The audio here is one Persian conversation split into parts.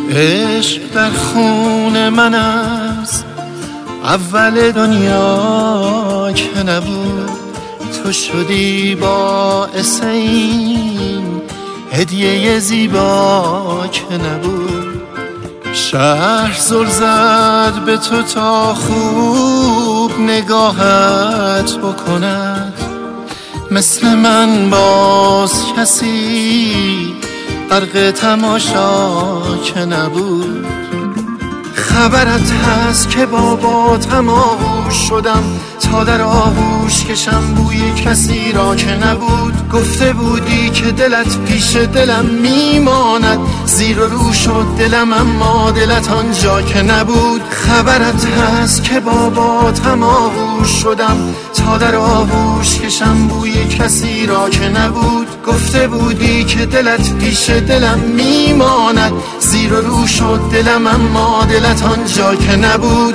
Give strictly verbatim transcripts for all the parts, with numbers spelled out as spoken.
عشق در خون من از اول دنیا که نبود، تو شدی باعث این هدیه زیبا که نبود. شهر زل زد به تو تا خوب نگاهت بکند، مثل من باز کسی غرق تماشا که نبود. خبرت هست که با باتم آغوش شدم تا در آغوش کشم بوی کسی را که نبود. گفته بودی که دلت پیش دلم میماند، زیر و رو شد دلم اما دلت آنجا که نبود. خبرت هست که با باتم آغوش شدم تا در آغوش کشم بوی کسی را که نبود. گفته بودی که دلت پیش دلم میماند، زیر و رو شد دلم اما دلت آنجا که نبود.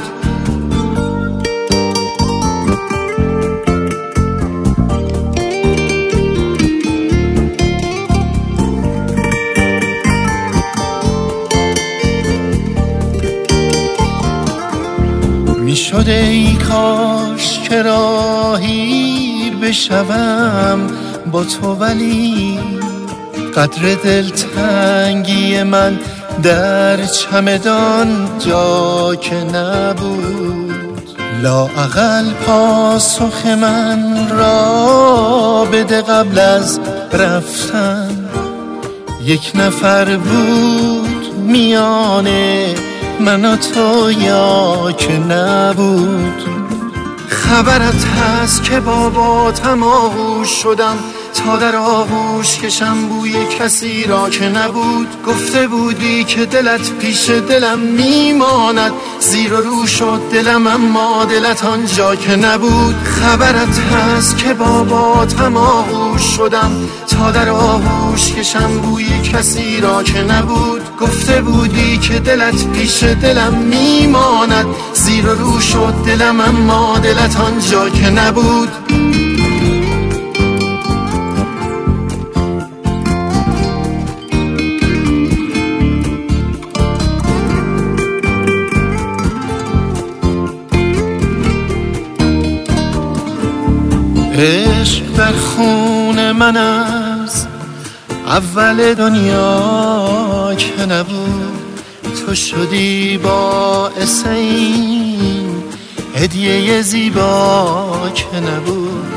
می شده ای کاش که راهی بشوم با تو، ولی قدر دلتنگی من در چمدان جا که نبود. لااقل پاسخ من را بده قبل از رفتن، یک نفر بود میانه من و تو یا که نبود. خبرت هست که با باتم آغوش شدم تا در آغوش کشم بوی کسی را که نبود. گفته بودی که دلت پیش دلم میماند، زیر و رو شد دلم اما دلت آنجا که نبود. خبرت هست که با باتم آغوش شدم تا در آغوش کشم بوی کسی را که نبود. گفته بودی که دلت پیش دلم میماند، زیر و رو شد دلم اما دلت آنجا که نبود. عشق در خون من از اول دنیا که نبود، تو شدی باعث این هدیه زیبا که نبود.